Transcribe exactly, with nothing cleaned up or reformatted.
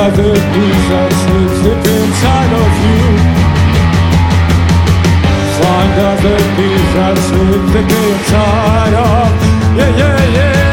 other beast that sleeps deep inside of you. Find other beast that sleeps deep inside of, yeah, yeah, yeah.